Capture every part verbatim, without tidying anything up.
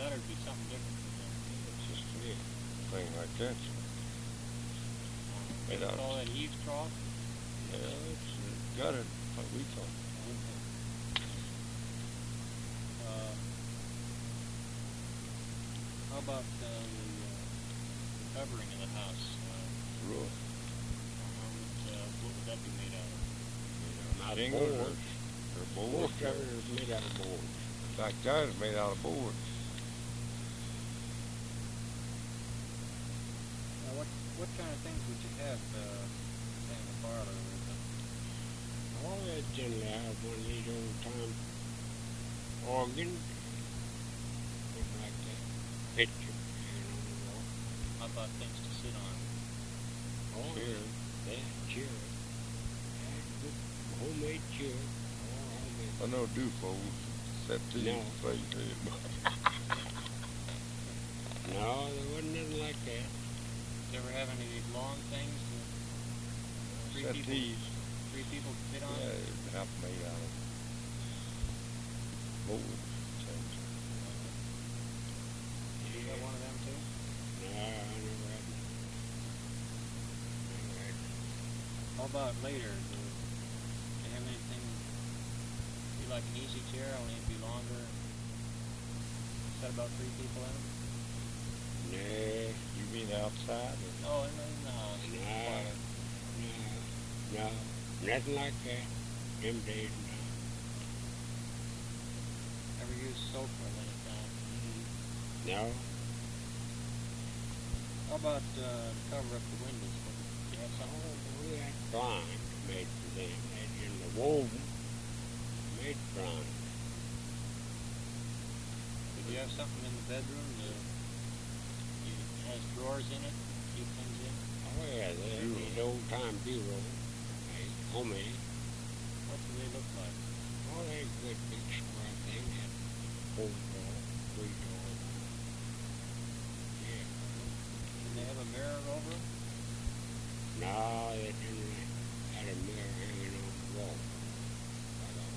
that, or it'd be something different than that? It's just a thing like that. Uh, Made you out call of, that eaves trough? yeah, it's uh, got it, what we call it. Uh, how about uh, the, uh, the covering of the house? Uh, Roof. how would, uh, what would that be made out of? Not Shingles or, boards. Or boards. most of it is made out of boards. In fact, that is made out of boards. Now, what what kind of things would you have uh, say in the parlor? With the, All that generally have one of these old time organs, things like that. Pictures hanging on the wall. how about things to sit on? Oh, Chairs. yeah, chairs. Yeah, good homemade chairs. All homemade. I know Dufo's set these No. places. No, there wasn't nothing like that. Did you ever have any of these long things that three Set people these. three people could fit on? Yeah, half made out of boards. Did you have one of them too? No, I never had none. Never had none. How about later? Do you have anything be like an easy chair, only it'd be longer? Set about three people in them? Nah, You mean outside? Or? No, in the, in the house. no, no, no, nothing like that. Them days now. Ever use sofa of any kind? No, How about uh, to cover up the windows? What, do you have something? oh, we had blinds made for them. That's in the woven, made blinds. Did you have something in the bedroom that you, has drawers in it? Keep things in? Oh yeah, they're Bureau. these old time bureaus, made, homemade. What do they look like? Oh, they're good big square thing. Had four doors, three doors. Yeah. Did they have a mirror over them? No, they didn't had a mirror hanging on the wall. Right on.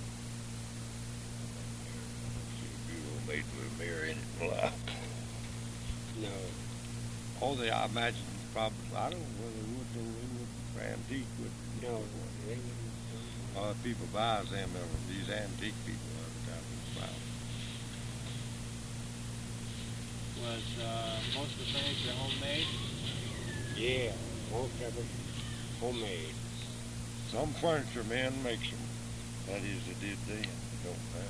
See a bureau made with a mirror in it. Well, No, all the, I imagine, probably, I don't know whether they would, though, they would, for antique, would. no, they wouldn't. A lot of people buys them, uh, these antique people, every time they buy them. Was uh, most of the furniture homemade? Yeah, most of it homemade. Some furniture men makes them. That is, they did then, they don't now.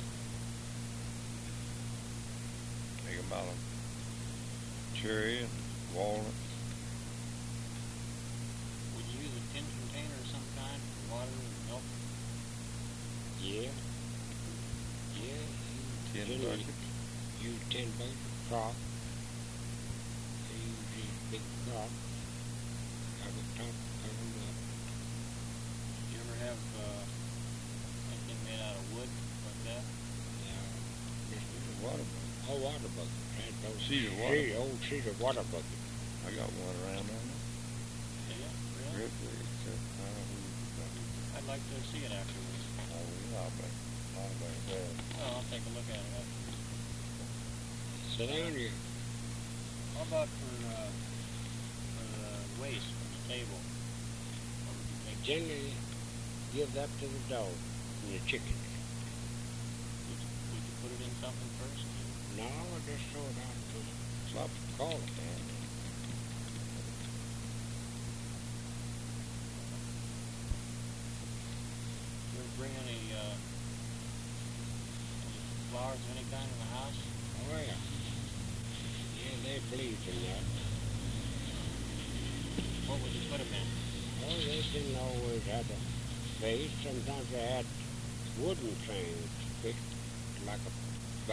Make them out of cherry and walnut. Would you use a tin container of some kind for water or milk? Yeah. Yeah. Tin generally bucket. Use tin bucket, crock. They use these big crocks. Cover top, cover them up. Did you ever have uh, anything made out of wood like that? Now, just The water bucket. oh, water bucket. Had those Cedar water cedar, old cedar water bucket. I got one around on it. Yeah, really? Ripley, except I don't know who. I'd like to see it afterwards. Oh, yeah, I bet. I bet. Well, Well, I'll take a look at it afterwards. Sit down here. How about for, uh, for the waste from the table? What would you think? Generally, give that to the dog and the chickens. Would you, would you put it in something first? No, I just throw it out to them. slop Call it. man. Did you ever bring any, uh, any flowers of any kind in the house? Oh, yeah. Yeah, they believe in that. What would you put them in? Oh, they didn't always have a vase. Sometimes they had wooden things fixed like a